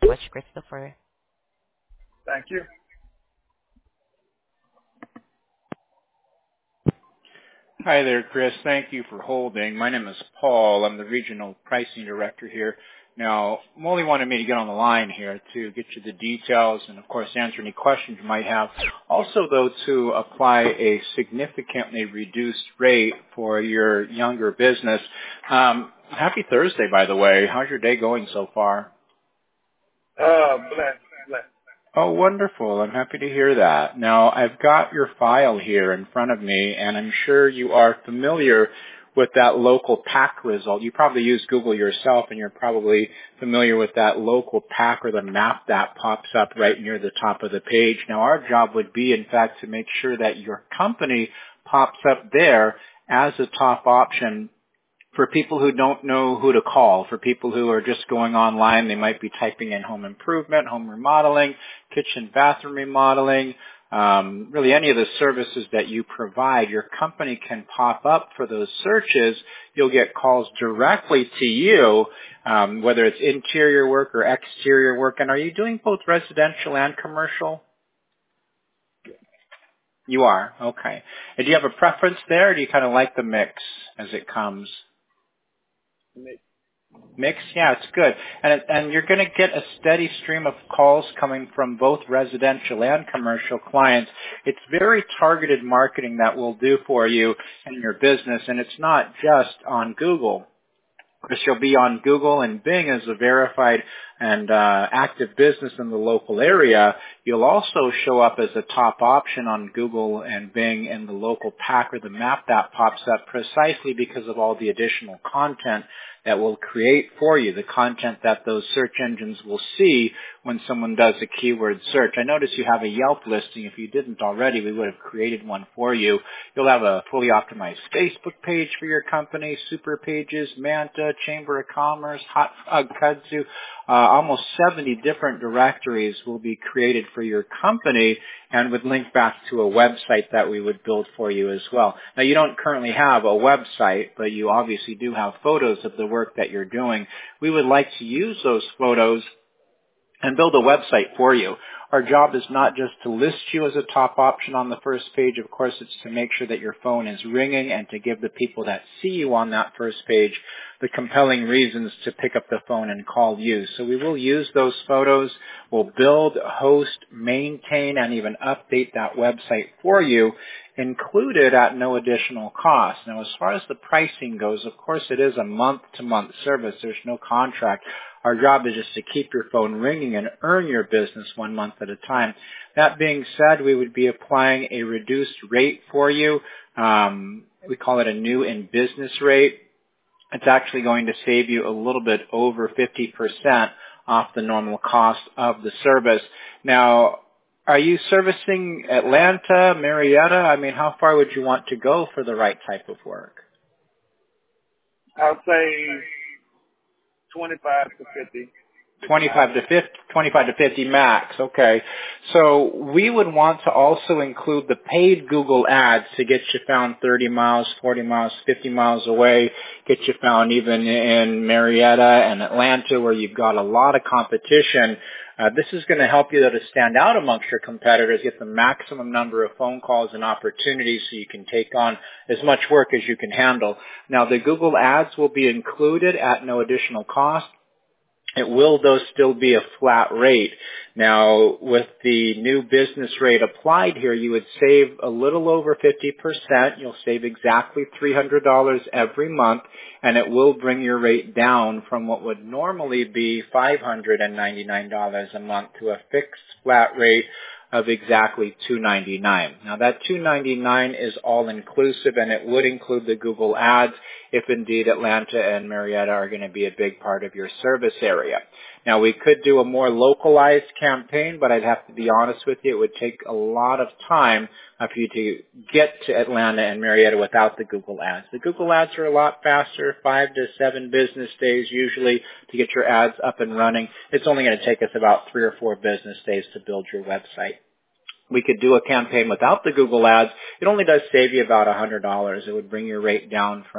so much, Christopher. Thank you. Hi there, Chris. Thank you for holding. My name is Paul. I'm the Regional Pricing Director here. Now, Molly wanted me to get on the line here to get you the details and, of course, answer any questions you might have. Also, though, to apply a significantly reduced rate for your younger business. Happy Thursday, by the way. How's your day going so far? Bless. Oh, wonderful. I'm happy to hear that. Now, I've got your file here in front of me, and I'm sure you are familiar with that local pack result. You probably use Google yourself, and you're probably familiar with that local pack or the map that pops up right near the top of the page. Now, our job would be, in fact, to make sure that your company pops up there as a top option for people who don't know who to call, for people who are just going online. They might be typing in home improvement, home remodeling, kitchen, bathroom remodeling, really any of the services that you provide. Your company can pop up for those searches. You'll get calls directly to you, whether it's interior work or exterior work. And are you doing both residential and commercial? You are? Okay. And do you have a preference there, or do you kind of like the mix as it comes? Mix? Yeah, it's good. And you're going to get a steady stream of calls coming from both residential and commercial clients. It's very targeted marketing that we'll do for you and your business, and it's not just on Google. Chris, you'll be on Google and Bing as a verified and active business in the local area. You'll also show up as a top option on Google and Bing in the local pack or the map that pops up precisely because of all the additional content that we'll create for you, the content that those search engines will see when someone does a keyword search. I notice you have a Yelp listing. If you didn't already, we would have created one for you. You'll have a fully optimized Facebook page for your company, super pages, Manta, Chamber of Commerce, Hot Kudzu. Almost 70 different directories will be created for your company and would link back to a website that we would build for you as well. Now, you don't currently have a website, but you obviously do have photos of the work that you're doing. We would like to use those photos and build a website for you. Our job is not just to list you as a top option on the first page. Of course, it's to make sure that your phone is ringing and to give the people that see you on that first page the compelling reasons to pick up the phone and call you. So we will use those photos. We'll build, host, maintain, and even update that website for you, included at no additional cost. Now, as far as the pricing goes, of course, it is a month-to-month service. There's no contract. Our job is just to keep your phone ringing and earn your business 1 month at a time. That being said, we would be applying a reduced rate for you. We call it a new in business rate. It's actually going to save you a little bit over 50% off the normal cost of the service. Now, are you servicing Atlanta, Marietta? I mean, how far would you want to go for the right type of work? I'll say 25 to 50. 25 to 50 max. Okay. So we would want to also include the paid Google ads to get you found 30 miles, 40 miles, 50 miles away, get you found even in Marietta and Atlanta where you've got a lot of competition. This is going to help you to stand out amongst your competitors, get the maximum number of phone calls and opportunities so you can take on as much work as you can handle. Now, the Google ads will be included at no additional cost. It will, though, still be a flat rate. Now, with the new business rate applied here, you would save a little over 50%. You'll save exactly $300 every month, and it will bring your rate down from what would normally be $599 a month to a fixed flat rate of exactly $299. Now, that $299 is all-inclusive, and it would include the Google ads if indeed Atlanta and Marietta are going to be a big part of your service area. Now, we could do a more localized campaign, but I'd have to be honest with you, it would take a lot of time for you to get to Atlanta and Marietta without the Google ads. The Google ads are a lot faster, 5 to 7 business days usually to get your ads up and running. It's only going to take us about 3 or 4 business days to build your website. We could do a campaign without the Google ads. It only does save you about $100. It would bring your rate down from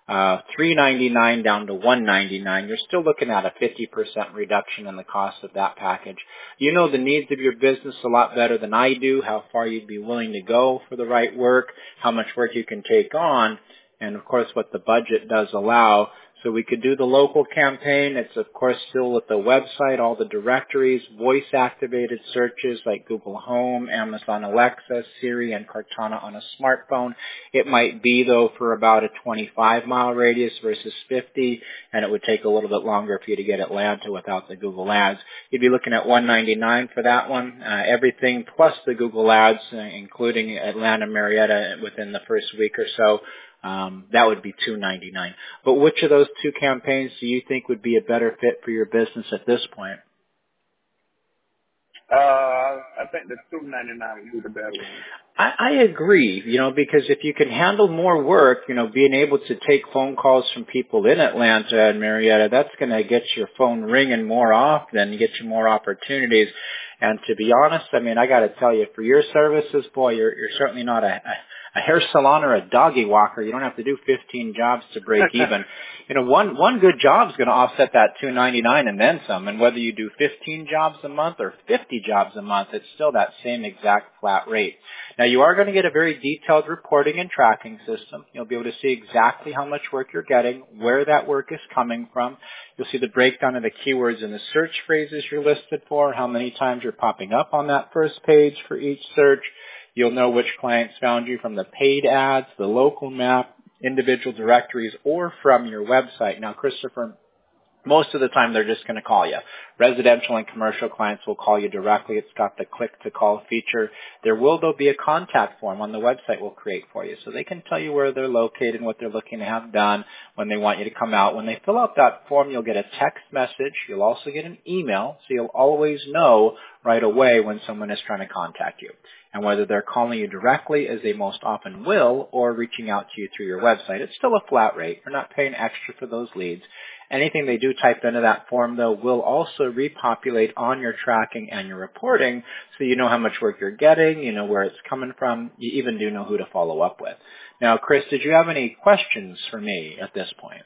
$399 down to $199, you're still looking at a 50% reduction in the cost of that package. You know the needs of your business a lot better than I do, how far you'd be willing to go for the right work, how much work you can take on, and of course what the budget does allow. So we could do the local campaign. It's of course still with the website, all the directories, voice activated searches like Google Home, Amazon Alexa, Siri, and Cortana on a smartphone. It might be though for about a 25-mile radius versus 50, and it would take a little bit longer for you to get Atlanta without the Google ads. You'd be looking at $199 for that one. Everything plus the Google ads, including Atlanta, Marietta within the first week or so. That would be $299. But which of those two campaigns do you think would be a better fit for your business at this point? I think the $299 would be the better one. I agree, because if you can handle more work, being able to take phone calls from people in Atlanta and Marietta, that's going to get your phone ringing more often, get you more opportunities. And to be honest, I got to tell you, for your services, boy, you're certainly not a hair salon or a doggy walker. You don't have to do 15 jobs to break even. One good job is going to offset that $299 and then some. And whether you do 15 jobs a month or 50 jobs a month, it's still that same exact flat rate. Now, you are going to get a very detailed reporting and tracking system. You'll be able to see exactly how much work you're getting, where that work is coming from. You'll see the breakdown of the keywords and the search phrases you're listed for, how many times you're popping up on that first page for each search. You'll know which clients found you from the paid ads, the local map, individual directories, or from your website. Now, Christopher, most of the time they're just going to call you. Residential and commercial clients will call you directly. It's got the click-to-call feature. There will, though, be a contact form on the website we'll create for you. So they can tell you where they're located and what they're looking to have done, when they want you to come out. When they fill out that form, you'll get a text message. You'll also get an email, so you'll always know right away when someone is trying to contact you. And whether they're calling you directly, as they most often will, or reaching out to you through your website, it's still a flat rate. You're not paying extra for those leads. Anything they do type into that form, though, will also repopulate on your tracking and your reporting, so you know how much work you're getting, you know where it's coming from, you even do know who to follow up with. Now, Chris, did you have any questions for me at this point?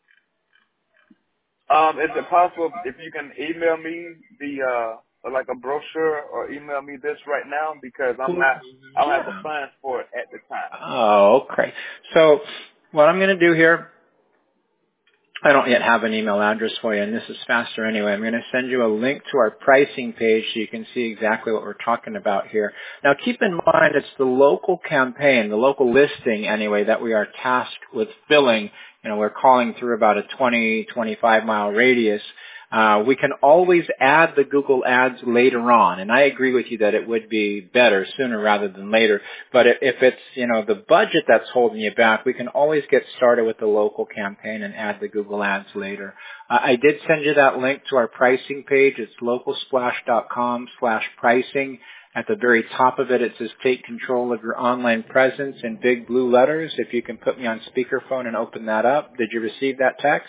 Is it possible if you can email me like a brochure or email me this right now, because I don't have the funds for it at the time. Oh, okay. So what I'm going to do here, I don't yet have an email address for you, and this is faster anyway. I'm going to send you a link to our pricing page so you can see exactly what we're talking about here. Now, keep in mind it's the local campaign, the local listing anyway, that we are tasked with filling. We're calling through about a 20-25 mile radius. We can always add the Google ads later on, and I agree with you that it would be better sooner rather than later. But if it's, the budget that's holding you back, we can always get started with the local campaign and add the Google ads later. I did send you that link to our pricing page. It's localsplash.com/pricing. At the very top of it, it says take control of your online presence in big blue letters. If you can put me on speakerphone and open that up. Did you receive that text?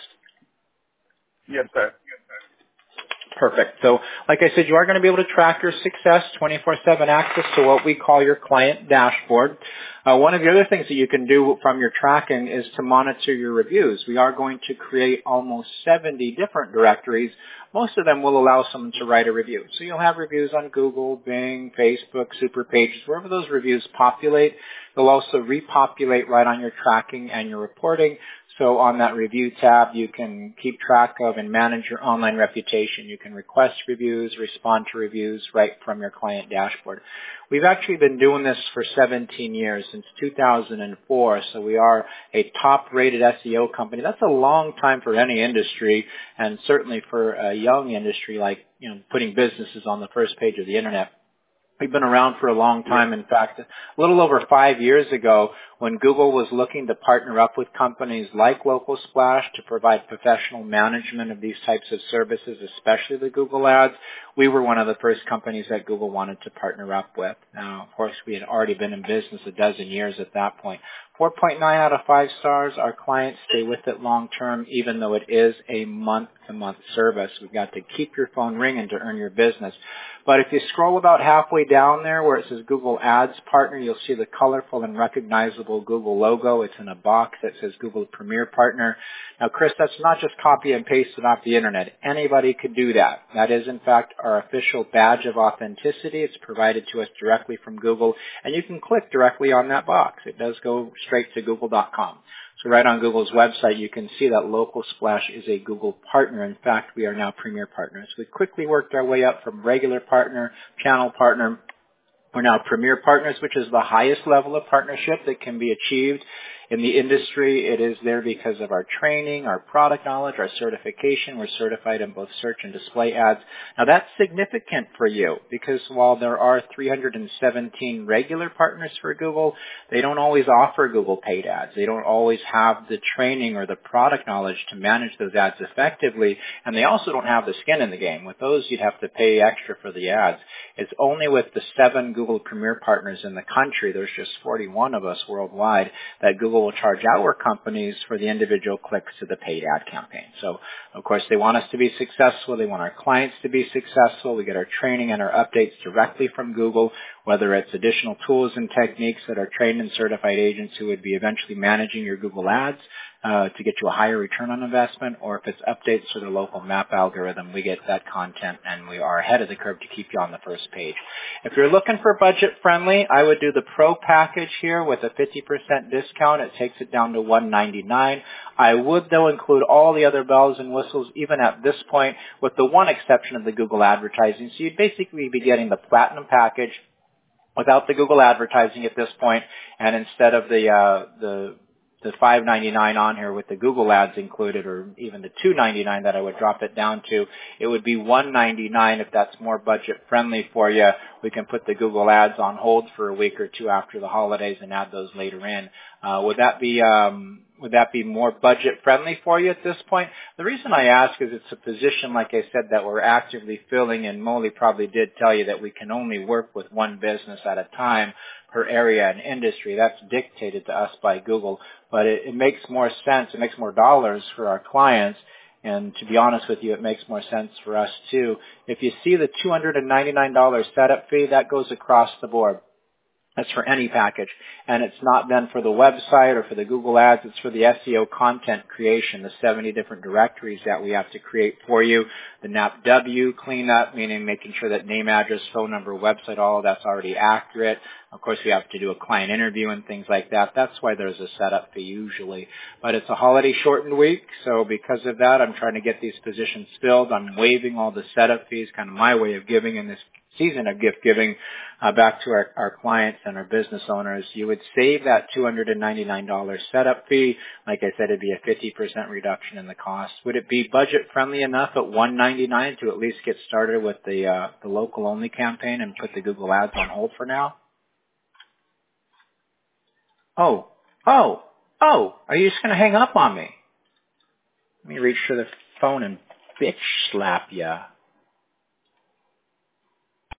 Yes, sir. Perfect. So, like I said, you are going to be able to track your success, 24/7 access to what we call your client dashboard. One of the other things that you can do from your tracking is to monitor your reviews. We are going to create almost 70 different directories. Most of them will allow someone to write a review. So you'll have reviews on Google, Bing, Facebook, Super Pages, wherever those reviews populate. They'll also repopulate right on your tracking and your reporting. So on that review tab, you can keep track of and manage your online reputation. You can request reviews, respond to reviews right from your client dashboard. We've actually been doing this for 17 years, since 2004, so we are a top-rated SEO company. That's a long time for any industry, and certainly for a young industry like, putting businesses on the first page of the Internet. We've been around for a long time. In fact, a little over 5 years ago, when Google was looking to partner up with companies like Local Splash to provide professional management of these types of services, especially the Google ads, we were one of the first companies that Google wanted to partner up with. Now, of course, we had already been in business a dozen years at that point. 4.9 out of 5 stars. Our clients stay with it long term, even though it is a month-to-month service. We've got to keep your phone ringing to earn your business. But if you scroll about halfway down there where it says Google Ads Partner, you'll see the colorful and recognizable customizable Google logo. It's in a box that says Google Premier Partner. Now, Chris, that's not just copy and paste it off the internet. Anybody could do that. That is, in fact, our official badge of authenticity. It's provided to us directly from Google, and you can click directly on that box. It does go straight to google.com. So right on Google's website, you can see that Local Splash is a Google partner. In fact, we are now Premier Partners. We quickly worked our way up from regular partner, channel partner. We're now Premier Partners, which is the highest level of partnership that can be achieved in the industry. It is there because of our training, our product knowledge, our certification. We're certified in both search and display ads. Now that's significant for you because while there are 317 regular partners for Google, they don't always offer Google paid ads. They don't always have the training or the product knowledge to manage those ads effectively, and they also don't have the skin in the game. With those, you'd have to pay extra for the ads. It's only with the 7 Google Premier Partners in the country, there's just 41 of us worldwide, that Google will charge our companies for the individual clicks to the paid ad campaign. So, of course, they want us to be successful. They want our clients to be successful. We get our training and our updates directly from Google, whether it's additional tools and techniques that are trained and certified agents who would be eventually managing your Google ads to get you a higher return on investment, or if it's updates to the local map algorithm, we get that content and we are ahead of the curve to keep you on the first page. If you're looking for budget friendly, I would do the Pro package here with a 50% discount. It takes it down to $199. I would, though, include all the other bells and whistles, even at this point, with the one exception of the Google advertising. So you'd basically be getting the Platinum package without the Google advertising at this point, and instead of the $5.99 on here with the Google ads included, or even the $2.99 that I would drop it down to, it would be $1.99 if that's more budget friendly for you. We can put the Google ads on hold for a week or two after the holidays and add those later in. Would that be more budget friendly for you at this point? The reason I ask is it's a position, like I said, that we're actively filling, and Molly probably did tell you that we can only work with one business at a time per area and industry. That's dictated to us by Google, but it makes more sense. It makes more dollars for our clients. And to be honest with you, it makes more sense for us too. If you see the $299 setup fee, that goes across the board. That's for any package. And it's not then for the website or for the Google ads. It's for the SEO content creation, the 70 different directories that we have to create for you. The NAPW cleanup, meaning making sure that name, address, phone number, website, all of that's already accurate. Of course, we have to do a client interview and things like that. That's why there's a setup fee usually. But it's a holiday shortened week, so because of that, I'm trying to get these positions filled. I'm waiving all the setup fees, kind of my way of giving in this season of gift giving back to our clients and our business owners. You would save that $299 setup fee. Like I said, it'd be a 50% reduction in the cost. Would it be budget friendly enough at $199 to at least get started with the local only campaign and put the Google ads on hold for now? Oh, are you just going to hang up on me? Let me reach for the phone and bitch slap ya.